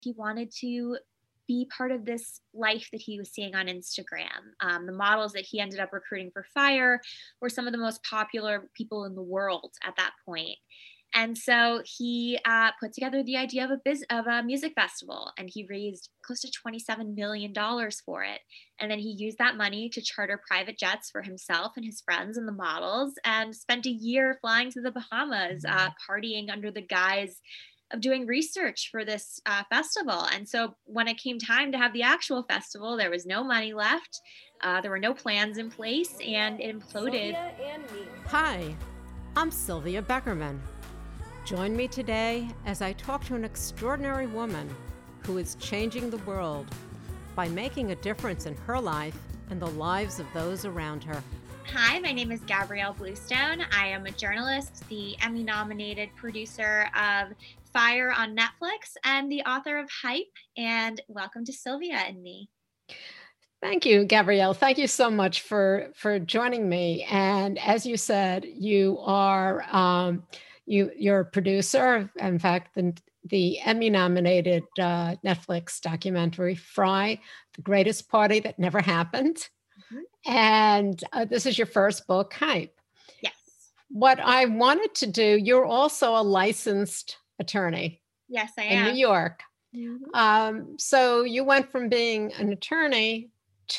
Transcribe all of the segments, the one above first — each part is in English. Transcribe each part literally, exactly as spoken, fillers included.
He wanted to be part of this life that he was seeing on Instagram. Um, the models that he ended up recruiting for Fire were some of the most popular people in the world at that point. And so he uh, put together the idea of a biz- of a music festival, and he raised close to twenty-seven million dollars for it. And then he used that money to charter private jets for himself and his friends and the models, and spent a year flying to the Bahamas, uh, partying under the guise of doing research for this uh, festival. And so when it came time to have the actual festival, there was no money left. Uh, there were no plans in place, and it imploded. Sylvia and me. Hi, I'm Sylvia Beckerman. Join me today as I talk to an extraordinary woman who is changing the world by making a difference in her life and the lives of those around her. Hi, my name is Gabrielle Bluestone. I am a journalist, the Emmy-nominated producer of Fire on Netflix, and the author of Hype. And welcome to Sylvia and Me. Thank you, Gabrielle. Thank you so much for, for joining me. And as you said, you are um, you you're a producer. In fact, the the Emmy-nominated uh, Netflix documentary Fry, The Greatest Party That Never Happened. Mm-hmm. And uh, this is your first book, Hype. Yes. What I wanted to do, you're also a licensed attorney. Yes, I in am. New York. Mm-hmm. Um, so you went from being an attorney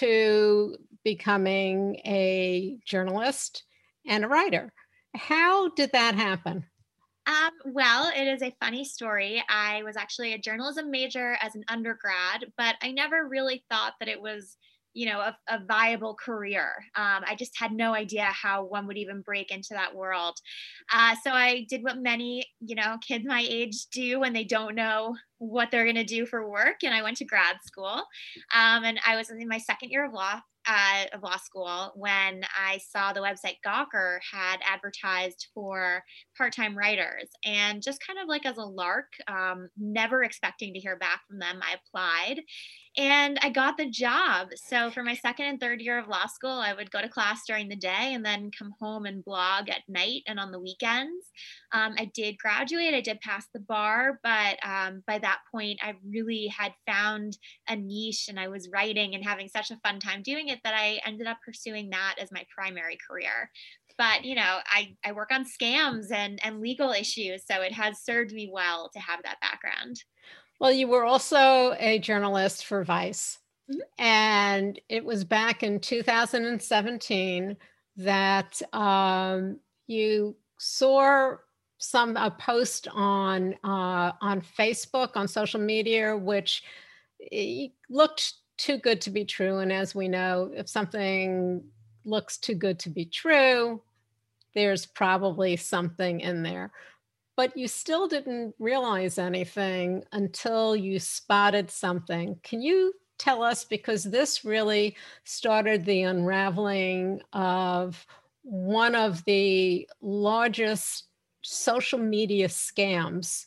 to becoming a journalist and a writer. How did that happen? Um, well, it is a funny story. I was actually a journalism major as an undergrad, but I never really thought that it was, you know, a, a viable career. Um, I just had no idea how one would even break into that world. Uh, so I did what many, you know, kids my age do when they don't know what they're going to do for work. And I went to grad school. Um, and I was in my second year of law. Uh, of law school when I saw the website Gawker had advertised for part-time writers, and just kind of like as a lark, um, never expecting to hear back from them, I applied and I got the job. So for my second and third year of law school, I would go to class during the day and then come home and blog at night and on the weekends. Um, I did graduate, I did pass the bar, but um, by that point, I really had found a niche, and I was writing and having such a fun time doing it that I ended up pursuing that as my primary career. But, you know, I, I work on scams and, and legal issues, so it has served me well to have that background. Well, you were also a journalist for Vice. Mm-hmm. And it was back in two thousand seventeen that um, you saw some a post on uh, on Facebook, on social media, which looked too good to be true. And as we know, if something looks too good to be true, there's probably something in there. But you still didn't realize anything until you spotted something. Can you tell us, because this really started the unraveling of one of the largest social media scams?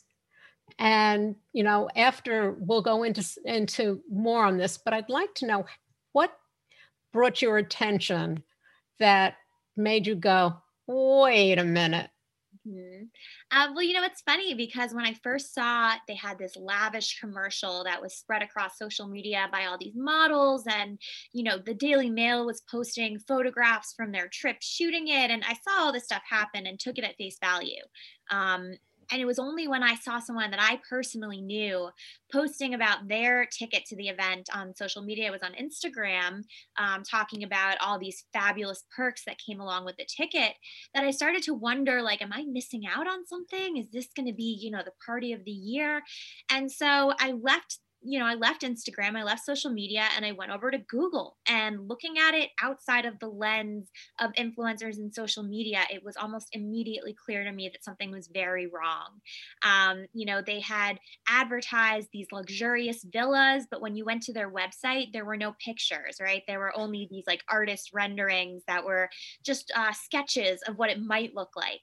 And, you know, after we'll go into, into more on this, but I'd like to know what brought your attention that made you go, wait a minute. Mm-hmm. Uh, well, you know, it's funny because when I first saw it, they had this lavish commercial that was spread across social media by all these models. And, you know, the Daily Mail was posting photographs from their trip shooting it. And I saw all this stuff happen and took it at face value. Um, And it was only when I saw someone that I personally knew posting about their ticket to the event on social media, it was on Instagram, um, talking about all these fabulous perks that came along with the ticket, that I started to wonder, like, am I missing out on something? Is this going to be, you know, the party of the year? And so I left you know, I left Instagram, I left social media, and I went over to Google. And looking at it outside of the lens of influencers and social media, it was almost immediately clear to me that something was very wrong. Um, you know, they had advertised these luxurious villas, but when you went to their website, there were no pictures, right? There were only these like artist renderings that were just uh, sketches of what it might look like.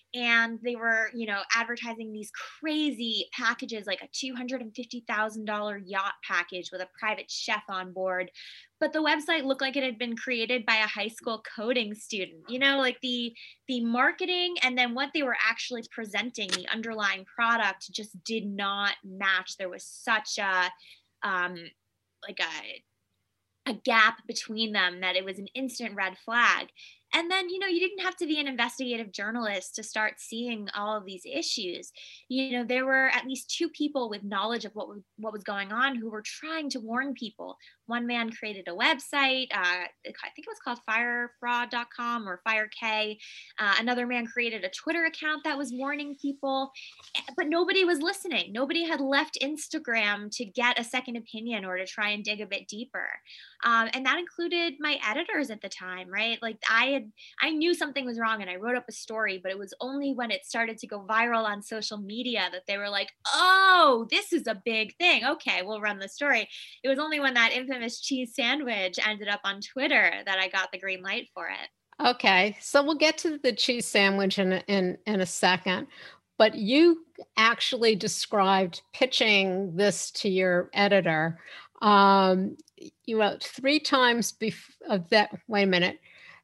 and they were, you know, advertising these crazy packages, like a two hundred fifty thousand dollars yacht package with a private chef on board. But the website looked like it had been created by a high school coding student. You know, like the the marketing and then what they were actually presenting, the underlying product just did not match. There was such a um like a a gap between them that it was an instant red flag. And then, you know, you didn't have to be an investigative journalist to start seeing all of these issues. You know, there were at least two people with knowledge of what was, what was going on who were trying to warn people. One man created a website, uh, I think it was called fire fraud dot com or FireK. Uh, another man created a Twitter account that was warning people, eh, but nobody was listening. Nobody had left Instagram to get a second opinion or to try and dig a bit deeper. Um, and that included my editors at the time, right? Like I had, I knew something was wrong and I wrote up a story, but it was only when it started to go viral on social media that they were like, oh, this is a big thing. Okay, we'll run the story. It was only when that infamous cheese sandwich ended up on Twitter that I got the green light for it. Okay, so we'll get to the cheese sandwich in a, in in a second. But you actually described pitching this to your editor. Um, you wrote three times before that. Wait a minute.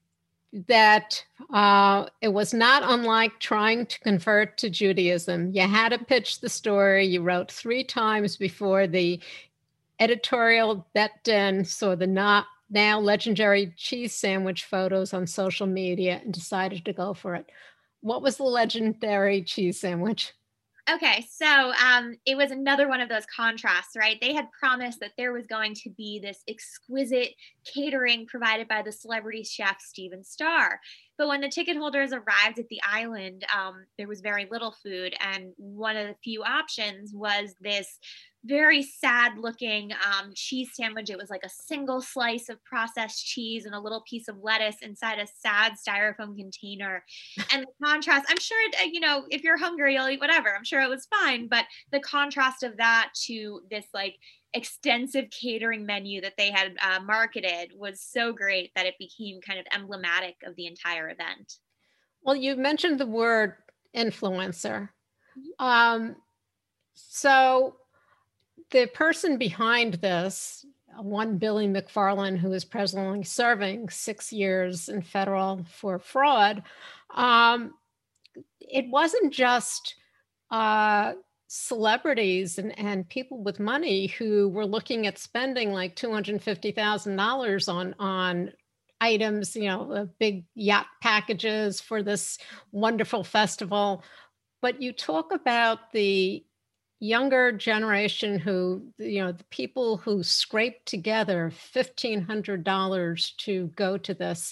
That uh, it was not unlike trying to convert to Judaism. You had to pitch the story. You wrote three times before the editorial bet in saw the not now legendary cheese sandwich photos on social media and decided to go for it. What was the legendary cheese sandwich? Okay, so um, it was another one of those contrasts, right? They had promised that there was going to be this exquisite catering provided by the celebrity chef Steven Starr. But when the ticket holders arrived at the island, um, there was very little food. And one of the few options was this very sad looking um, cheese sandwich. It was like a single slice of processed cheese and a little piece of lettuce inside a sad styrofoam container. And the contrast, I'm sure, it, uh, you know, if you're hungry, you'll eat whatever. I'm sure it was fine. But the contrast of that to this like extensive catering menu that they had uh, marketed was so great that it became kind of emblematic of the entire event. Well, you mentioned the word influencer. Mhm. Um, so the person behind this, one Billy McFarland, who is presently serving six years in federal for fraud, um, it wasn't just uh, celebrities and, and people with money who were looking at spending like two hundred fifty thousand dollars on, on items, you know, uh, big yacht packages for this wonderful festival. But you talk about the younger generation who, you know, the people who scraped together fifteen hundred dollars to go to this.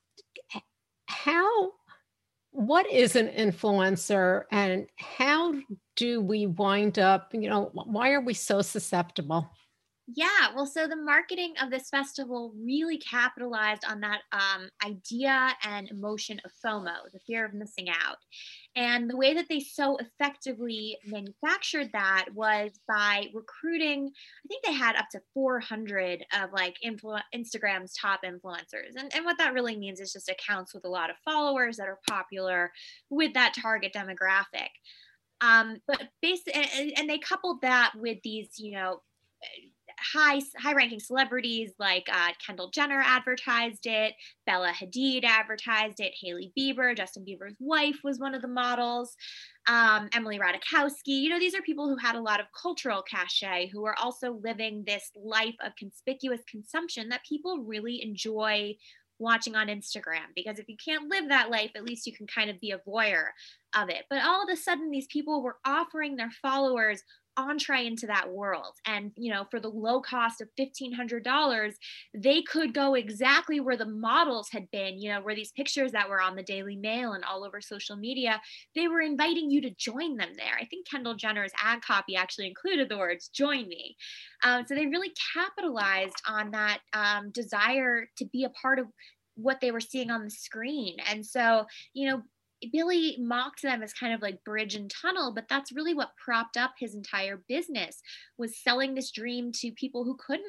How, what is an influencer and how do we wind up, you know, why are we so susceptible? Yeah, well, so the marketing of this festival really capitalized on that um, idea and emotion of FOMO, the fear of missing out. And the way that they so effectively manufactured that was by recruiting, I think they had up to four hundred of like influ- Instagram's top influencers. And, and what that really means is just accounts with a lot of followers that are popular with that target demographic. Um, but basically, and, and they coupled that with these, you know, high high ranking celebrities like uh, Kendall Jenner advertised it, Bella Hadid advertised it, Hailey Bieber, Justin Bieber's wife was one of the models, um, Emily Ratajkowski. You know, these are people who had a lot of cultural cachet, who are also living this life of conspicuous consumption that people really enjoy watching on Instagram, because if you can't live that life, at least you can kind of be a voyeur of it. But all of a sudden, these people were offering their followers entree into that world. And, you know, for the low cost of fifteen hundred dollars, they could go exactly where the models had been, you know, where these pictures that were on the Daily Mail and all over social media, they were inviting you to join them there. I think Kendall Jenner's ad copy actually included the words, join me. Um, so they really capitalized on that um, desire to be a part of what they were seeing on the screen. And so, you know, Billy mocked them as kind of like bridge and tunnel, but that's really what propped up his entire business, was selling this dream to people who couldn't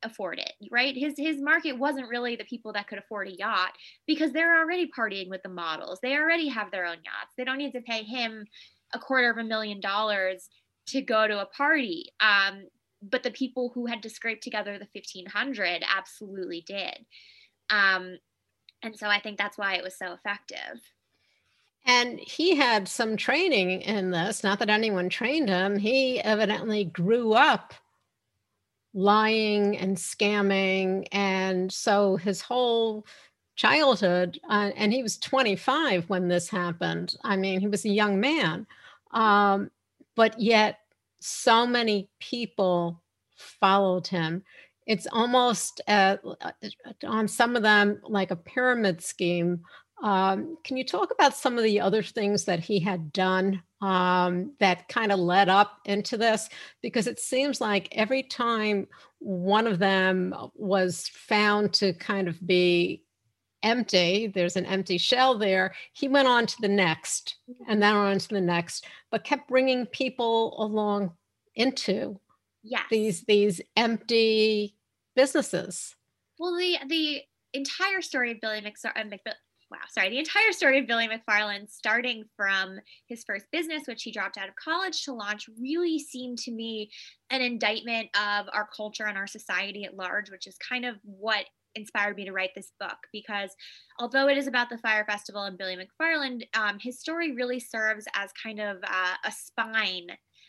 afford it, right? His his market wasn't really the people that could afford a yacht because they're already partying with the models. They already have their own yachts. They don't need to pay him a quarter of a million dollars to go to a party. Um, but the people who had to scrape together the fifteen hundred absolutely did. Um, and so I think that's why it was so effective. And he had some training in this, not that anyone trained him. He evidently grew up lying and scamming. And so his whole childhood, uh, and he was twenty-five when this happened. I mean, he was a young man. Um, but yet, so many people followed him. It's almost uh, uh, on some of them like a pyramid scheme. Um, can you talk about some of the other things that he had done um, that kind of led up into this? Because it seems like every time one of them was found to kind of be empty, there's an empty shell there, he went on to the next and then on to the next, but kept bringing people along into Yes. these these empty businesses. Well, the the entire story of Billy McSar- uh, McBill- wow, sorry, the entire story of Billy McFarland, starting from his first business, which he dropped out of college to launch, really seemed to me an indictment of our culture and our society at large, which is kind of what inspired me to write this book. Because although it is about the Fire Festival and Billy McFarland, um, his story really serves as kind of uh, a spine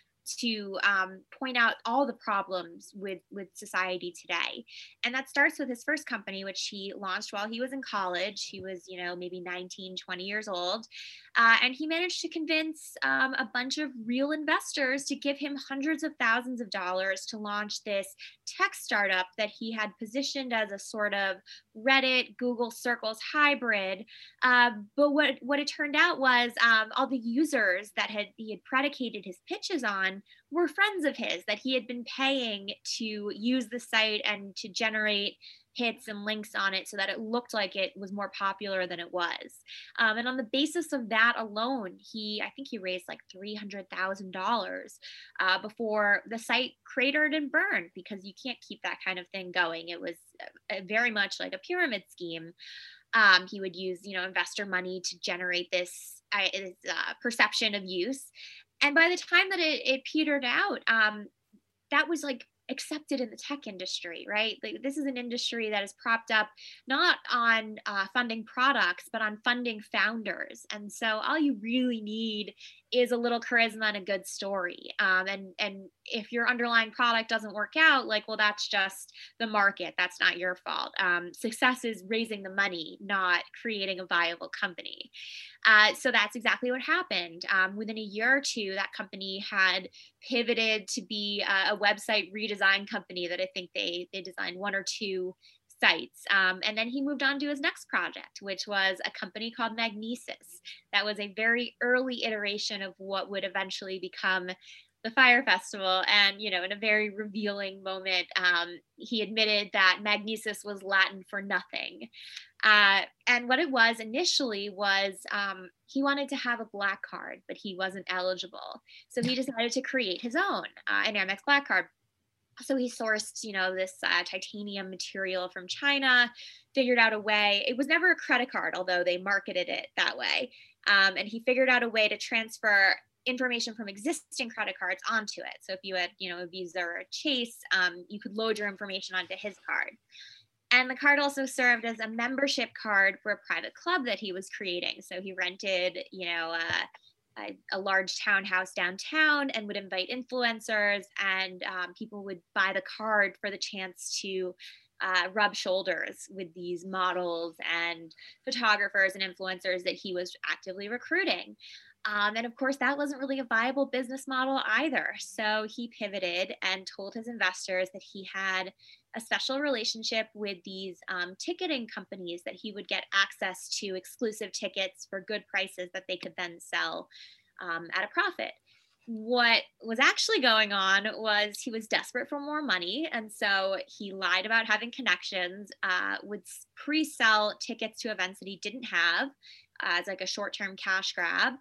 to um, point out all the problems with with society today. And that starts with his first company, which he launched while he was in college. He was, you know, maybe nineteen, twenty years old. Uh, and he managed to convince um, a bunch of real investors to give him hundreds of thousands of dollars to launch this tech startup that he had positioned as a sort of Reddit, Google Circles hybrid. Uh, but what, what it turned out was um, all the users that had he had predicated his pitches on were friends of his that he had been paying to use the site and to generate hits and links on it so that it looked like it was more popular than it was. Um, and on the basis of that alone, he, I think he raised like three hundred thousand dollars uh, before the site cratered and burned, because you can't keep that kind of thing going. It was uh, very much like a pyramid scheme. Um, he would use, you know, investor money to generate this, uh, this uh, perception of use. And by the time that it, it petered out, um, that was like accepted in the tech industry, right? Like this is an industry that is propped up not on uh, funding products, but on funding founders. And so all you really need is a little charisma and a good story. Um, and and if your underlying product doesn't work out, like, well, that's just the market. That's not your fault. Um, success is raising the money, not creating a viable company. Uh, so that's exactly what happened. Um, within a year or two, that company had pivoted to be a, a website redesign company that I think they they designed one or two sites. Um, and then he moved on to his next project, which was a company called Magnesis. That was a very early iteration of what would eventually become the Fire Festival. And, you know, in a very revealing moment, um, he admitted that Magnesis was Latin for nothing. Uh, and what it was initially was um, he wanted to have a black card, but he wasn't eligible. So he decided to create his own, uh, an Amex black card. So he sourced, you know, this uh, titanium material from China, figured out a way. It was never a credit card, although they marketed it that way. Um, and he figured out a way to transfer information from existing credit cards onto it. So if you had, you know, a Visa or a Chase, um, you could load your information onto his card. And the card also served as a membership card for a private club that he was creating. So he rented, you know, uh, a, a large townhouse downtown and would invite influencers, and um, people would buy the card for the chance to uh, rub shoulders with these models and photographers and influencers that he was actively recruiting. Um, and of course, that wasn't really a viable business model either. So he pivoted and told his investors that he had a special relationship with these um, ticketing companies, that he would get access to exclusive tickets for good prices that they could then sell um, at a profit. What was actually going on was he was desperate for more money. And so he lied about having connections, uh, would pre-sell tickets to events that he didn't have uh, as like a short-term cash grab.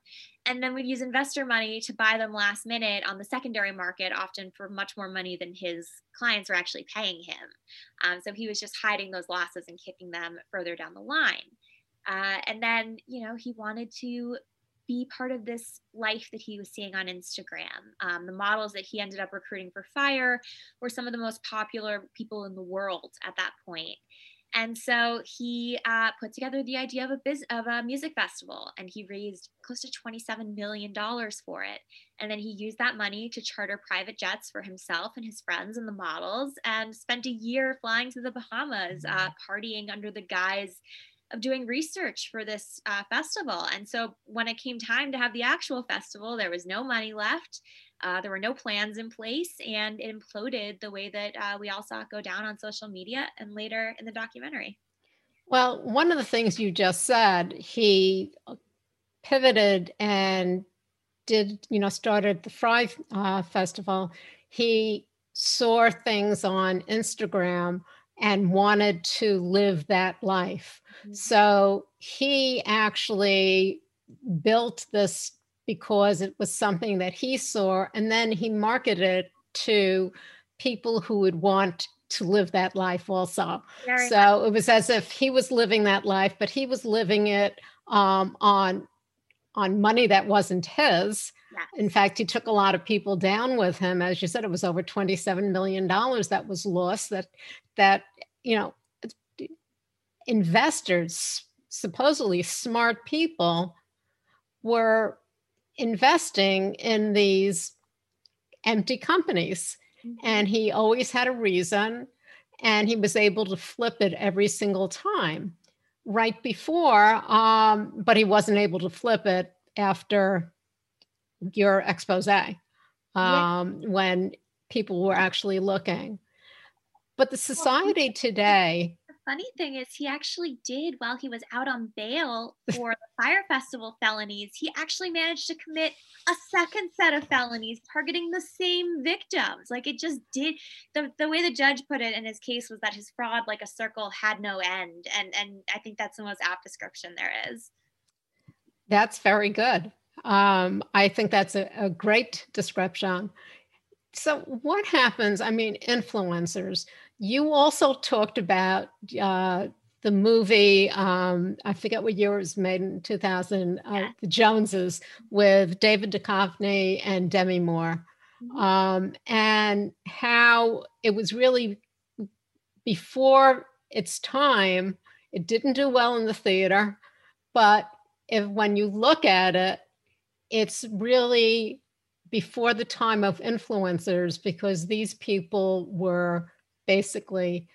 and then would use investor money to buy them last minute on the secondary market, often for much more money than his clients were actually paying him. Um, so he was just hiding those losses and kicking them further down the line. Uh, and then, you know, he wanted to be part of this life that he was seeing on Instagram. Um, the models that he ended up recruiting for Fyre were some of the most popular people in the world at that point. And so he uh, put together the idea of a biz- of a music festival, and he raised close to twenty-seven million dollars for it. And then he used that money to charter private jets for himself and his friends and the models, and spent a year flying to the Bahamas, uh, partying under the guise of doing research for this uh, festival. And so when it came time to have the actual festival, there was no money left. Uh, there were no plans in place, and it imploded the way that uh, we all saw it go down on social media and later in the documentary. Well, one of the things you just said, he pivoted and did, you know, started the Fry uh, Festival. He saw things on Instagram and wanted to live that life. Mm-hmm. So he actually built this because it was something that he saw, and then he marketed it to people who would want to live that life also. Very so much. It was as if he was living that life, but he was living it um, on on money that wasn't his. Yes. In fact, he took a lot of people down with him. As you said, it was over twenty-seven million dollars that was lost, that, that, you know, investors, supposedly smart people, were investing in these empty companies. Mm-hmm. And he always had a reason, and he was able to flip it every single time. Right before, um, but he wasn't able to flip it after your expose, um, Yeah. when people were actually looking. But the society today. The funny thing is, he actually did, while he was out on bail for the Fyre Festival felonies, he actually managed to commit a second set of felonies targeting the same victims. Like, it just did. The, the way the judge put it in his case was that his fraud, like a circle, had no end. And, and I think that's the most apt description there is. That's very good. Um, I think that's a, a great description. So what happens? I mean, influencers. You also talked about uh, the movie, um, I forget what year it was made, in two thousand, uh, Yeah. The Joneses, with David Duchovny and Demi Moore, Mm-hmm. um, and how it was really before its time. It didn't do well in the theater, but if when you look at it, it's really before the time of influencers, because these people were basically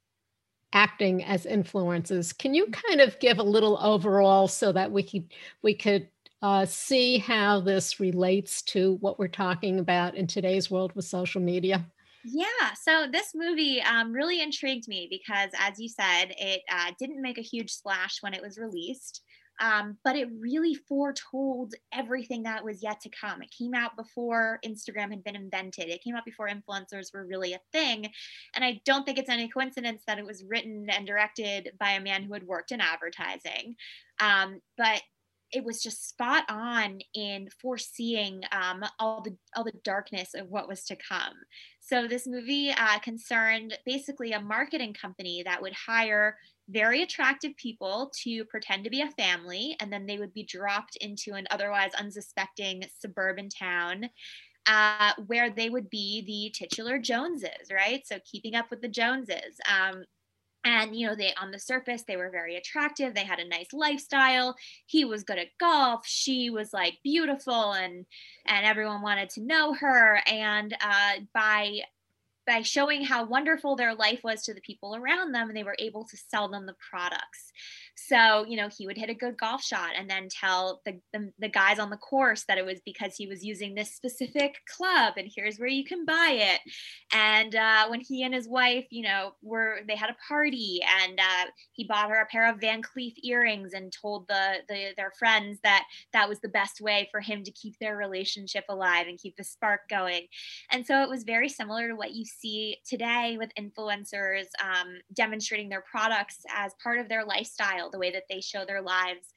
acting as influencers. Can you kind of give a little overall so that we could we could uh, see how this relates to what we're talking about in today's world with social media? Yeah, so this movie um, really intrigued me because, as you said, it uh, didn't make a huge splash when it was released, um, but it really foretold everything that was yet to come. It came out before Instagram had been invented, it came out before influencers were really a thing. And I don't think it's any coincidence that it was written and directed by a man who had worked in advertising. Um, but it was just spot on in foreseeing um, all the all the darkness of what was to come. So this movie uh, concerned basically a marketing company that would hire very attractive people to pretend to be a family, and then they would be dropped into an otherwise unsuspecting suburban town. Uh, where they would be the titular Joneses, right? So keeping up with the Joneses. Um, and you know, they, on the surface, they were very attractive, they had a nice lifestyle, he was good at golf, she was like beautiful, and and everyone wanted to know her. And uh, by by showing how wonderful their life was to the people around them, and they were able to sell them the products. So, you know, he would hit a good golf shot and then tell the, the, the guys on the course that it was because he was using this specific club, and here's where you can buy it. And uh, when he and his wife, you know, were, they had a party, and uh, he bought her a pair of Van Cleef earrings and told the, the their friends that that was the best way for him to keep their relationship alive and keep the spark going. And so it was very similar to what you see today with influencers um, demonstrating their products as part of their lifestyle, the way that they show their lives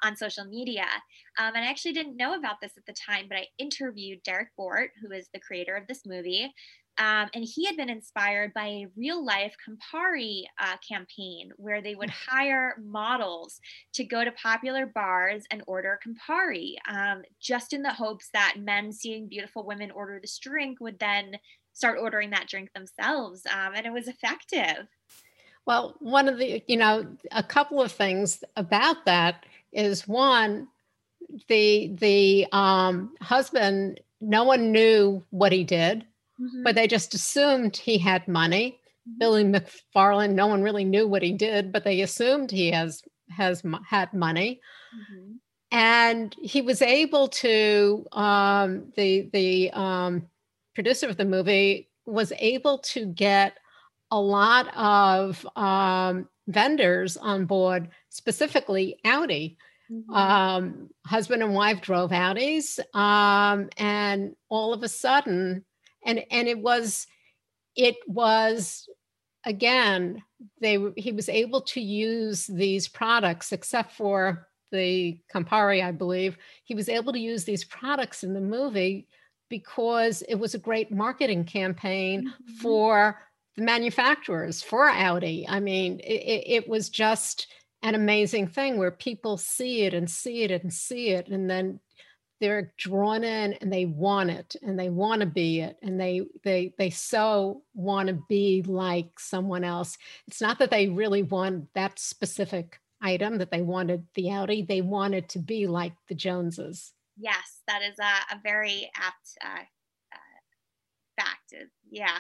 on social media. Um, and I actually didn't know about this at the time, but I interviewed Derek Bort, who is the creator of this movie. Um, and he had been inspired by a real life Campari uh, campaign where they would hire models to go to popular bars and order Campari, um, just in the hopes that men seeing beautiful women order this drink would then start ordering that drink themselves. Um, and it was effective. Well, one of the, you know, a couple of things about that is one, the the um, husband, no one knew what he did, Mm-hmm. but they just assumed he had money. Mm-hmm. Billy McFarland, no one really knew what he did, but they assumed he has has had money. Mm-hmm. And he was able to, um, the the um, producer of the movie was able to get a lot of um, vendors on board, specifically Audi. Mm-hmm. Um, husband and wife drove Audis, um, and all of a sudden, and and it was it was again, they he was able to use these products, except for the Campari, I believe. He was able to use these products in the movie because it was a great marketing campaign Mm-hmm. for the manufacturers, for Audi. I mean, it, it was just an amazing thing where people see it and see it and see it, and then they're drawn in and they want it and they want to be it, and they they they so want to be like someone else. It's not that they really want that specific item, that they wanted the Audi, they wanted to be like the Joneses. Yes, that is a, a very apt uh, uh, fact. Yeah.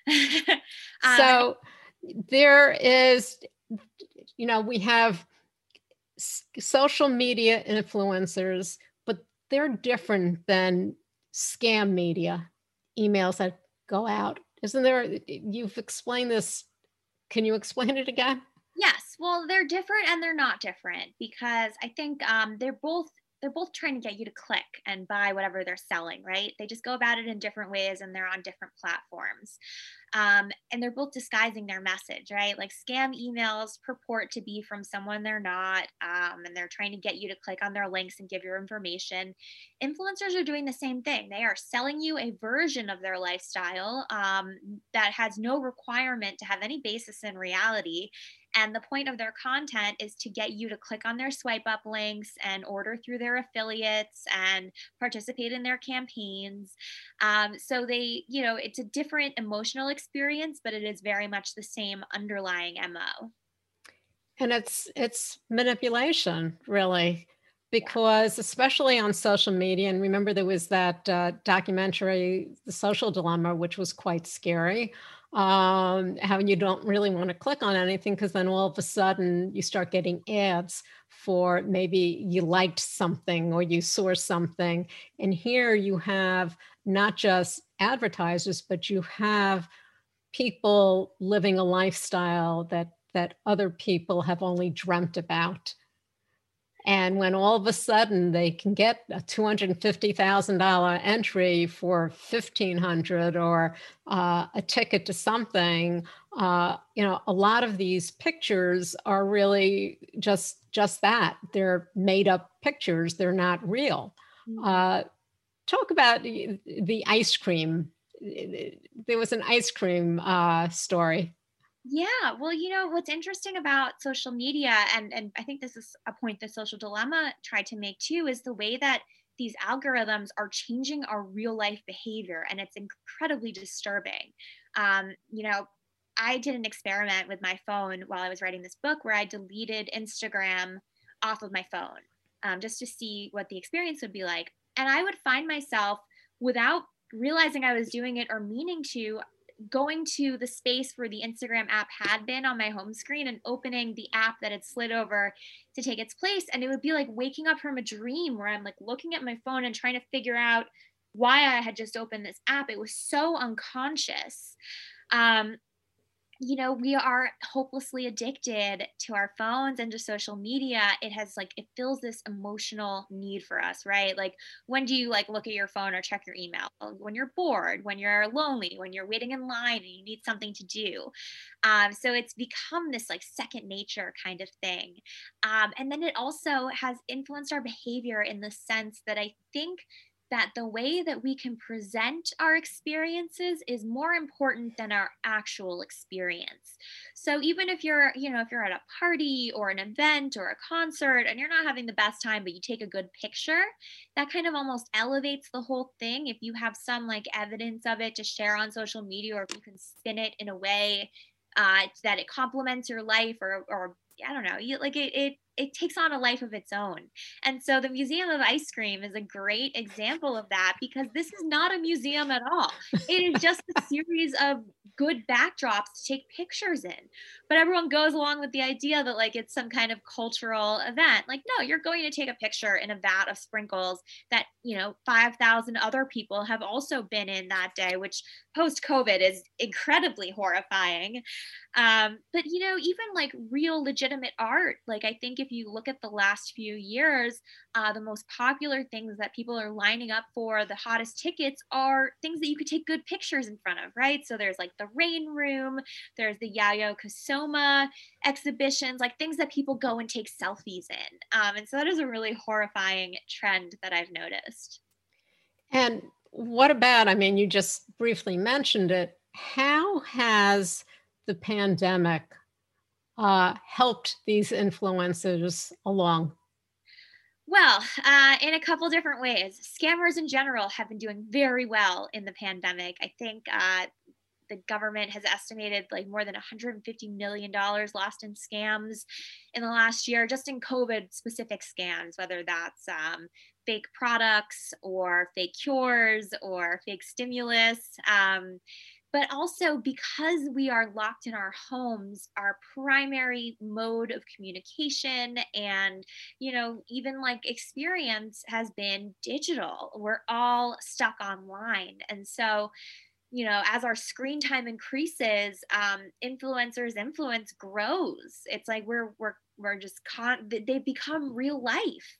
um, So there is, you know, we have s- social media influencers, but they're different than scam media, emails that go out. Isn't there? You've explained this. Can you explain it again? Yes, well, they're different and they're not different because I think um, they're both they're both trying to get you to click and buy whatever they're selling, right? They just go about it in different ways and they're on different platforms. Um, and they're both disguising their message, right? Like scam emails purport to be from someone they're not, um, and they're trying to get you to click on their links and give your information. Influencers are doing the same thing. They are selling you a version of their lifestyle um, that has no requirement to have any basis in reality. And the point of their content is to get you to click on their swipe up links and order through their affiliates and participate in their campaigns. Um, so they, you know, it's a different emotional experience, but it is very much the same underlying M O. And it's it's manipulation, really, Yeah. because especially on social media. And remember, there was that uh, documentary, The Social Dilemma, which was quite scary. Um, how you don't really want to click on anything because then all of a sudden you start getting ads for maybe you liked something or you saw something. And here you have not just advertisers, but you have people living a lifestyle that that other people have only dreamt about. And when all of a sudden they can get a two hundred fifty thousand dollars entry for fifteen hundred dollars, or uh, a ticket to something, uh, you know, a lot of these pictures are really just just that. They're made up pictures. They're not real. Mhm. Uh, talk about the, the ice cream. There was an ice cream uh, story. Yeah, well, you know, what's interesting about social media, and and I think this is a point that Social Dilemma tried to make too, is the way that these algorithms are changing our real life behavior, and it's incredibly disturbing. Um, you know, I did an experiment with my phone while I was writing this book where I deleted Instagram off of my phone, um, just to see what the experience would be like, and I would find myself without realizing I was doing it or meaning to going to the space where the Instagram app had been on my home screen and opening the app that had slid over to take its place. And it would be like waking up from a dream where I'm like looking at my phone and trying to figure out why I had just opened this app. It was so unconscious. Um, you know, we are hopelessly addicted to our phones and to social media. It has like, it fills this emotional need for us, right? Like, when do you like look at your phone or check your email? When you're bored, when you're lonely, when you're waiting in line and you need something to do. Um, so it's become this like second nature kind of thing. Um, and then it also has influenced our behavior in the sense that I think that the way that we can present our experiences is more important than our actual experience. So even if you're, you know, if you're at a party or an event or a concert and you're not having the best time, but you take a good picture, that kind of almost elevates the whole thing. If you have some like evidence of it to share on social media, or if you can spin it in a way uh, that it complements your life, or, or I don't know, you like it, it, it takes on a life of its own. And so the Museum of Ice Cream is a great example of that, because this is not a museum at all. It is just a series of good backdrops to take pictures in. But everyone goes along with the idea that like it's some kind of cultural event. Like, no, you're going to take a picture in a vat of sprinkles that, you know, five thousand other people have also been in that day, which post COVID is incredibly horrifying. Um, but you know, even like real legitimate art, like I think if you look at the last few years, uh, the most popular things that people are lining up for, the hottest tickets, are things that you could take good pictures in front of, right? So there's like the Rain Room, there's the Yayoi Kusama exhibitions, like things that people go and take selfies in. Um, and so that is a really horrifying trend that I've noticed. And what about, I mean, you just briefly mentioned it. How has the pandemic uh, helped these influencers along? Well, uh, in a couple different ways. Scammers in general have been doing very well in the pandemic. I think uh, the government has estimated like more than one hundred fifty million dollars lost in scams in the last year, just in COVID specific scams, whether that's um, fake products or fake cures or fake stimulus. Um, but also, because we are locked in our homes, our primary mode of communication and, you know, even like experience has been digital. We're all stuck online. And so, you know, as our screen time increases, um, influencers' influence grows. It's like we're we're we're just con- they've become real life.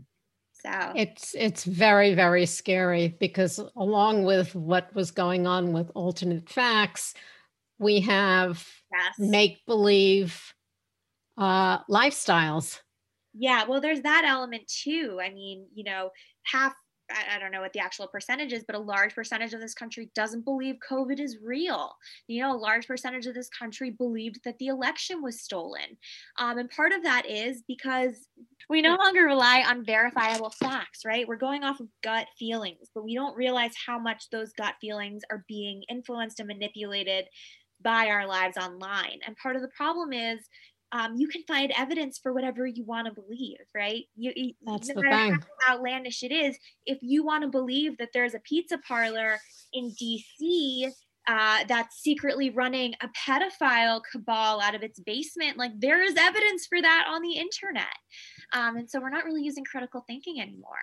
So It's it's very, very scary because along with what was going on with alternate facts, we have yes. make believe uh, lifestyles. Yeah, well, there's that element too. I mean, you know, half, I, I don't know what the actual percentage is, but a large percentage of this country doesn't believe COVID is real. You know, a large percentage of this country believed that the election was stolen. Um, and part of that is because we no longer rely on verifiable facts, right? We're going off of gut feelings, but we don't realize how much those gut feelings are being influenced and manipulated by our lives online. And part of the problem is, um, you can find evidence for whatever you want to believe, right? You, you, That's no the matter thing. how outlandish it is, if you want to believe that there's a pizza parlor in D C uh, that's secretly running a pedophile cabal out of its basement, like there is evidence for that on the internet. Um, and so we're not really using critical thinking anymore.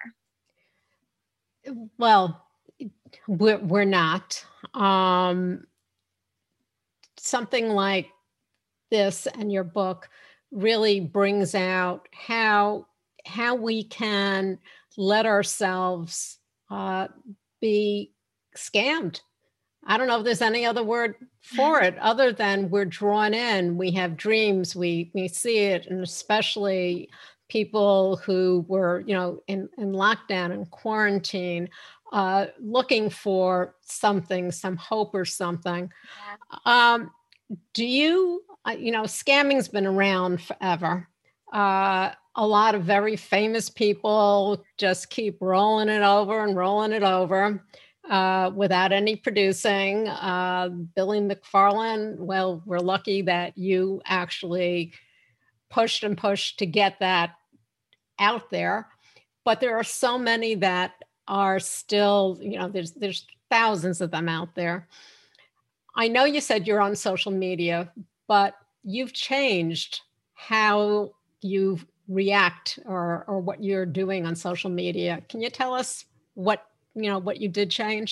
Well, we're, we're not. Um, something like this and your book really brings out how how we can let ourselves uh, be scammed. I don't know if there's any other word for it other than we're drawn in. We have dreams. We we see it, and especially people who were, you know, in, in lockdown and quarantine, uh, looking for something, some hope or something. Yeah. Um, do you, uh, you know, scamming's been around forever. Uh, a lot of very famous people just keep rolling it over and rolling it over uh, without any producing. Uh, Billy McFarland, well, we're lucky that you actually pushed and pushed to get that out there. But there are so many that are still, you know, there's there's thousands of them out there. I know you said you're on social media, but you've changed how you react or or what you're doing on social media. Can you tell us what, you know, what you did change?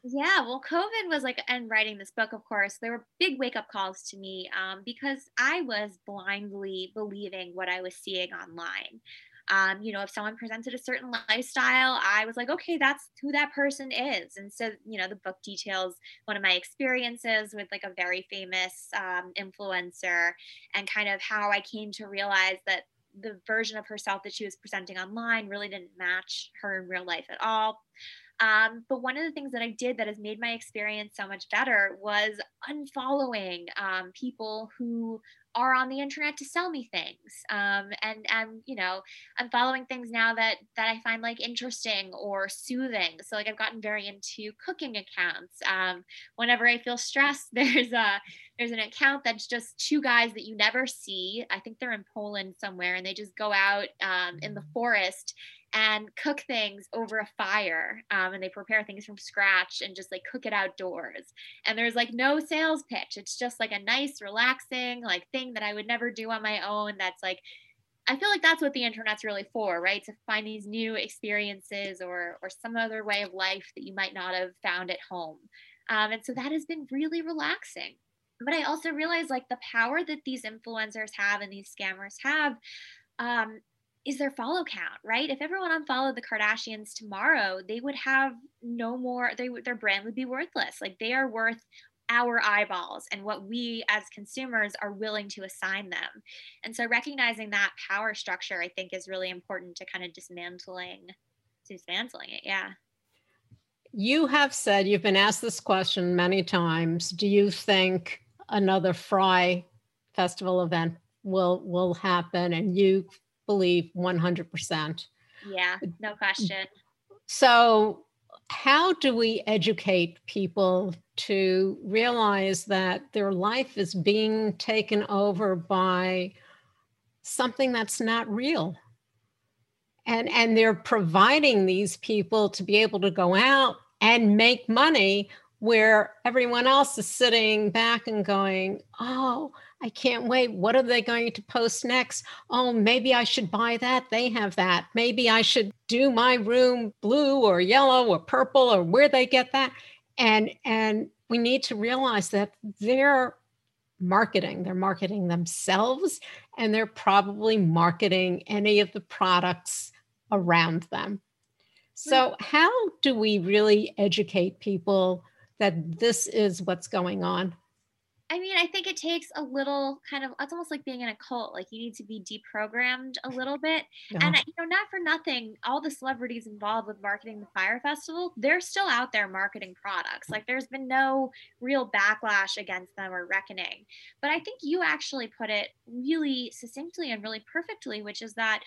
Yeah, well, COVID was like, and writing this book, of course, there were big wake up calls to me um, because I was blindly believing what I was seeing online. Um, you know, if someone presented a certain lifestyle, I was like, okay, that's who that person is. And so, you know, the book details one of my experiences with like a very famous um, influencer and kind of how I came to realize that the version of herself that she was presenting online really didn't match her in real life at all. Um, but one of the things that I did that has made my experience so much better was unfollowing um, people who are on the internet to sell me things. Um, and and you know, I'm following things now that that I find like interesting or soothing. So like I've gotten very into cooking accounts. Um, whenever I feel stressed, there's a there's an account that's just two guys that you never see. I think they're in Poland somewhere, and they just go out um, in the forest and cook things over a fire, um, and they prepare things from scratch and just like cook it outdoors, and there's like no sales pitch. It's just like a nice relaxing like thing that I would never do on my own. That's like, I feel like that's what the internet's really for, right? To find these new experiences or or some other way of life that you might not have found at home. Um, and so that has been really relaxing. But I also realize like the power that these influencers have and these scammers have um, is their follow count, right? If everyone unfollowed the Kardashians tomorrow, they would have no more. They would, their brand would be worthless. Like they are worth our eyeballs and what we as consumers are willing to assign them. And so recognizing that power structure, I think, is really important to kind of dismantling, dismantling it. Yeah. You have said, you've been asked this question many times. Do you think another Fry Festival event will will happen? And you believe one hundred percent. Yeah, no question. So how do we educate people to realize that their life is being taken over by something that's not real? And, and they're providing these people to be able to go out and make money where everyone else is sitting back and going, oh, I can't wait. What are they going to post next? Oh, maybe I should buy that. They have that. Maybe I should do my room blue or yellow or purple or where they get that. And, and we need to realize that they're marketing. They're marketing themselves, and they're probably marketing any of the products around them. So how do we really educate people that this is what's going on? I mean, I think it takes a little kind of, it's almost like being in a cult. Like you need to be deprogrammed a little bit. And, No. you know, not for nothing, all the celebrities involved with marketing the Fire Festival, they're still out there marketing products. Like there's been no real backlash against them or reckoning. But I think you actually put it really succinctly and really perfectly, which is that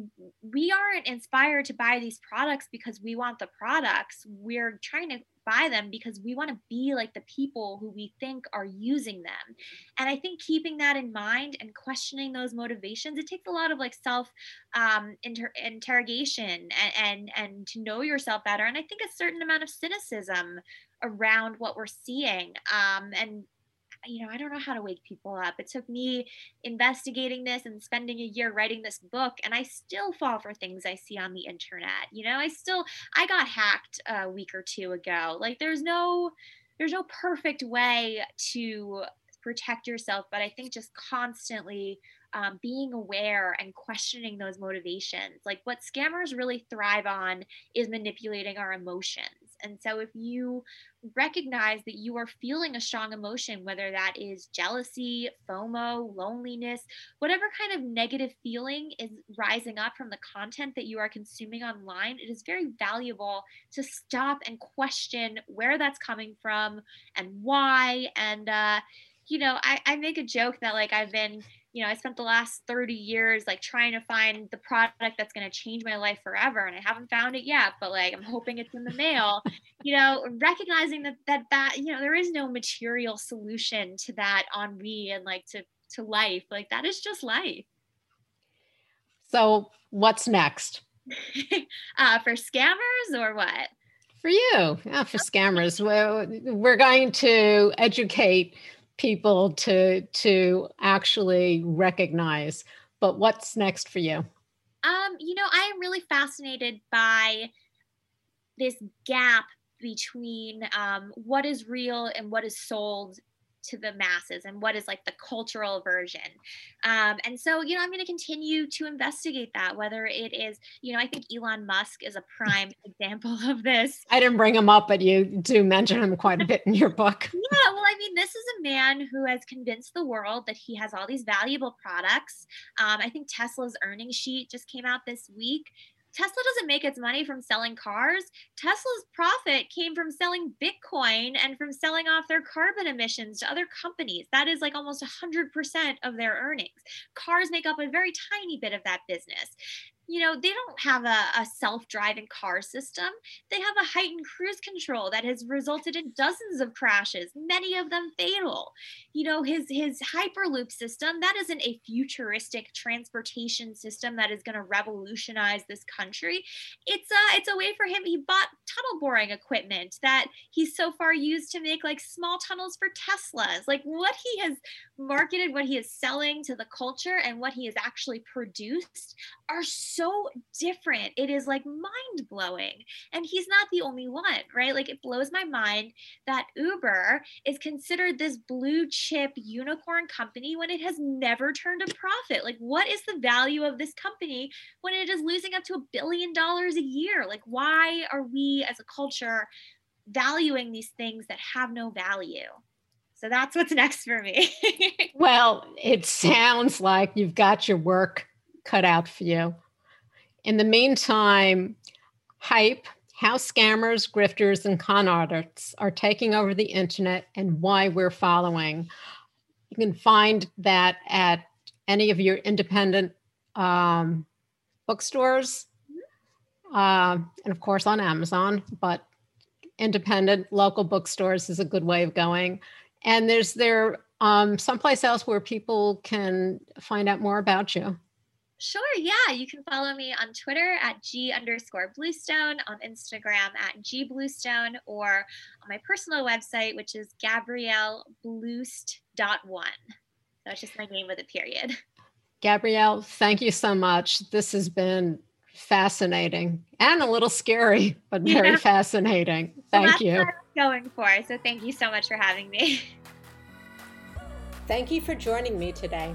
we aren't inspired to buy these products because we want the products. We're trying to buy them because we want to be like the people who we think are using them. And I think keeping that in mind and questioning those motivations, it takes a lot of like self um, inter- interrogation and, and and to know yourself better. And I think a certain amount of cynicism around what we're seeing. Um, and you know, I don't know how to wake people up. It took me investigating this and spending a year writing this book, and I still fall for things I see on the internet. You know, I still I got hacked a week or two ago. Like there's no there's no perfect way to protect yourself, but I think just constantly um, being aware and questioning those motivations. Like what scammers really thrive on is manipulating our emotions. And so if you recognize that you are feeling a strong emotion, whether that is jealousy, FOMO, loneliness, whatever kind of negative feeling is rising up from the content that you are consuming online, it is very valuable to stop and question where that's coming from and why. And, uh, you know, I, I make a joke that like I've been, you know, I spent the last thirty years like trying to find the product that's going to change my life forever. And I haven't found it yet, but like I'm hoping it's in the mail, you know, recognizing that, that, that, you know, there is no material solution to that ennui and like to, to life. Like that is just life. So what's next? uh, for scammers or what? For you, yeah, for scammers. Well, we're going to educate people to to actually recognize. But what's next for you? Um, you know, I am really fascinated by this gap between um, what is real and what is sold to the masses and what is like the cultural version. Um, and so, you know, I'm going to continue to investigate that, whether it is, you know, I think Elon Musk is a prime example of this. I didn't bring him up, but you do mention him quite a bit in your book. Yeah, well, I mean, this is a man who has convinced the world that he has all these valuable products. Um, I think Tesla's earnings sheet just came out this week. Tesla doesn't make its money from selling cars. Tesla's profit came from selling Bitcoin and from selling off their carbon emissions to other companies. That is like almost one hundred percent of their earnings. Cars make up a very tiny bit of that business. You know, they don't have a, a self-driving car system. They have a heightened cruise control that has resulted in dozens of crashes, many of them fatal. You know, his his Hyperloop system, that isn't a futuristic transportation system that is going to revolutionize this country. It's a, it's a way for him. He bought tunnel boring equipment that he's so far used to make like small tunnels for Teslas. Like what he has marketed, what he is selling to the culture and what he has actually produced are so so different. It is like mind blowing. And he's not the only one, right? Like it blows my mind that Uber is considered this blue chip unicorn company when it has never turned a profit. Like what is the value of this company when it is losing up to a billion dollars a year? Like why are we as a culture valuing these things that have no value? So that's what's next for me. Well, it sounds like you've got your work cut out for you. In the meantime, hype, how scammers, grifters, and con artists are taking over the internet and why we're following. You can find that at any of your independent um, bookstores, uh, and of course on Amazon, but independent local bookstores is a good way of going. And there's there um, someplace else where people can find out more about you. Sure. Yeah. You can follow me on Twitter at G underscore Bluestone, on Instagram at G Bluestone, or on my personal website, which is gabrielle blust dot one. So it's just my name with a period. Gabrielle, thank you so much. This has been fascinating and a little scary, but very yeah. fascinating. Thank well, that's you. What I was going for. So thank you so much for having me. Thank you for joining me today.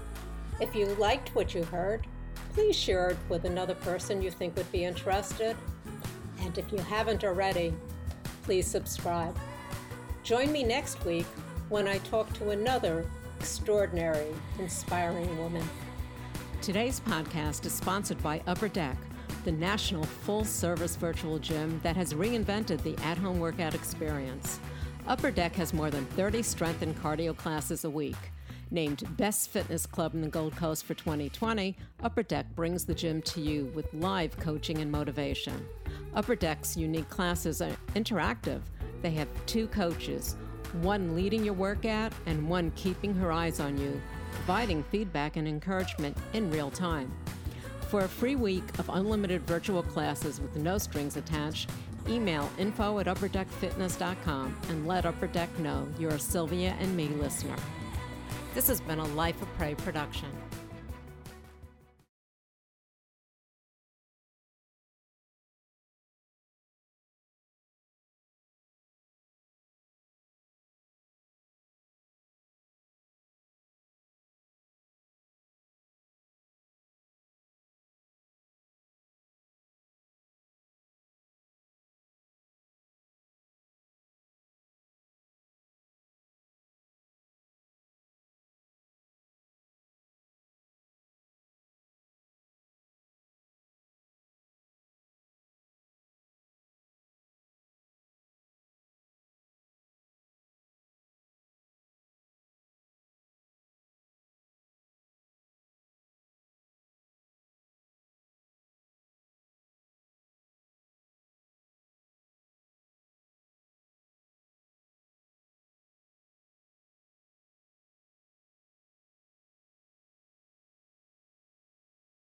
If you liked what you heard, please share it with another person you think would be interested. And if you haven't already, please subscribe. Join me next week when I talk to another extraordinary, inspiring woman. Today's podcast is sponsored by Upper Deck, the national full-service virtual gym that has reinvented the at-home workout experience. Upper Deck has more than thirty strength and cardio classes a week. Named Best Fitness Club in the Gold Coast for twenty twenty, Upper Deck brings the gym to you with live coaching and motivation. Upper Deck's unique classes are interactive. They have two coaches, one leading your workout and one keeping her eyes on you, providing feedback and encouragement in real time. For a free week of unlimited virtual classes with no strings attached, email info at upper deck fitness dot com and let Upper Deck know you're a Sylvia and Me listener. This has been a Life of Prey production.